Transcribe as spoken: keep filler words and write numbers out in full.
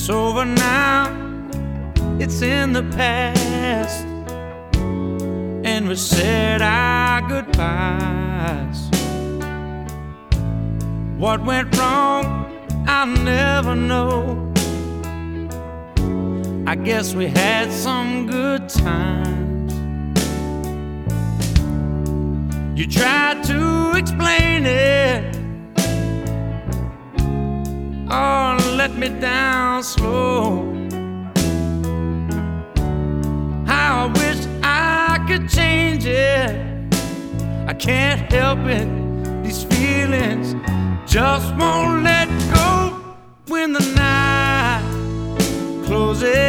It's over now, it's in the past, and we said our goodbyes. What went wrong, I'll never know. I guess we had some good times. You tried to explain it, oh, let me down slow. How I wish I could change it. I can't help it, these feelings just won't let go. When the night closes